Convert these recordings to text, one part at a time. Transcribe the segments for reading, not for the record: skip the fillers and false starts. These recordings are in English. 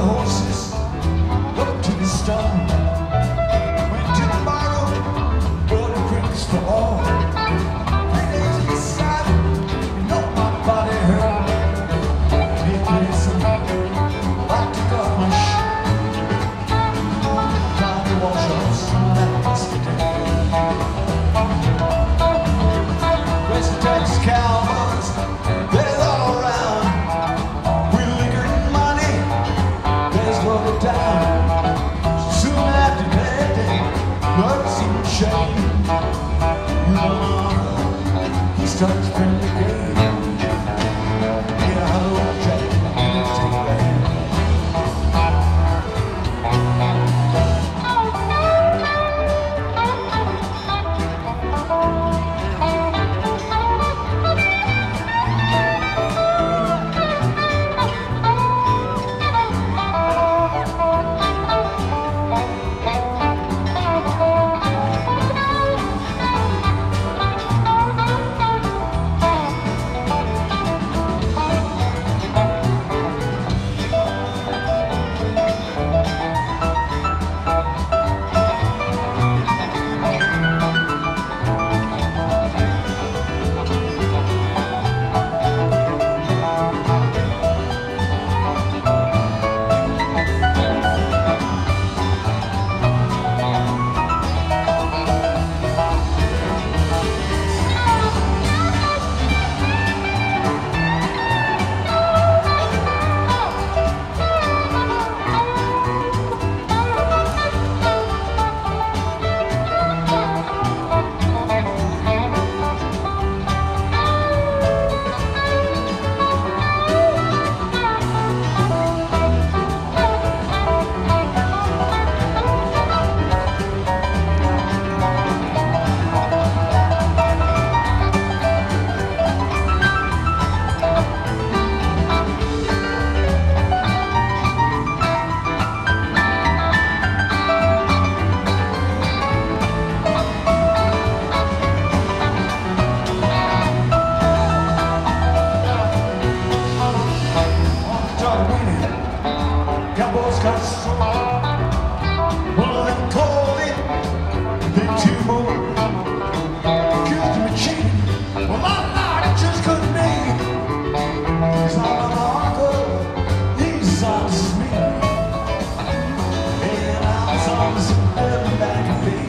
horses up to the stone. Went to the bar, bought drinks for all. 3 days in the saddle, you know my body hurt. He played some, I took off my shirt. Time to wash off some of that yesterday. West Texas cowboys, they're all around. With liquor and money, they slow it down. Soon after that day, blood seemed shame. He starts playing the game. Yeah, hello, Jack, take that. Cowboys got strong. One of them called it, then two more. Accused me cheating. Well, my Lord, it just couldn't be. He's not an uncle, he's on me. And I was on some heaven that can be.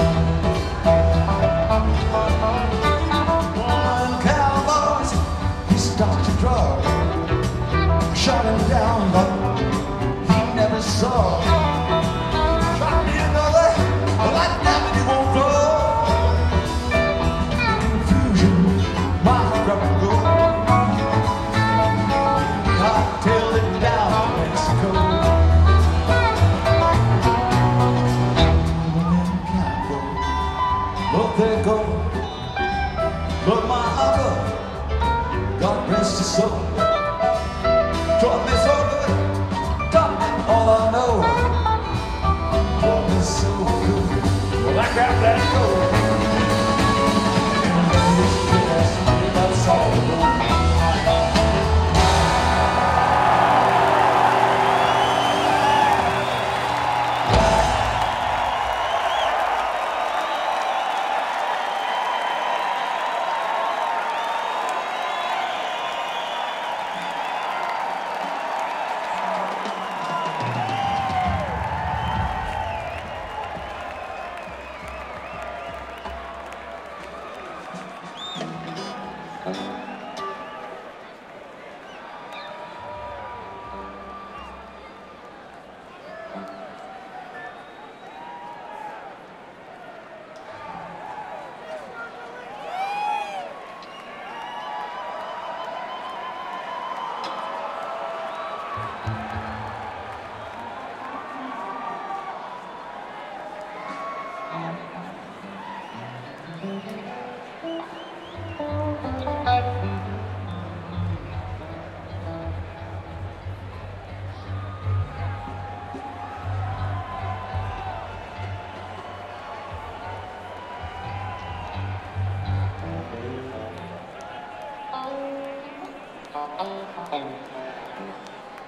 One of them cowboys, he stopped to draw. Shot him down, but never saw. Try me another, but I doubt he won't blow. The confusion, my grab and go. I tailed it down to Mexico. Up they go. But my uncle, God rest his soul, taught me so good. All I know, love is so good. Well, I got that gold. And that's all I know.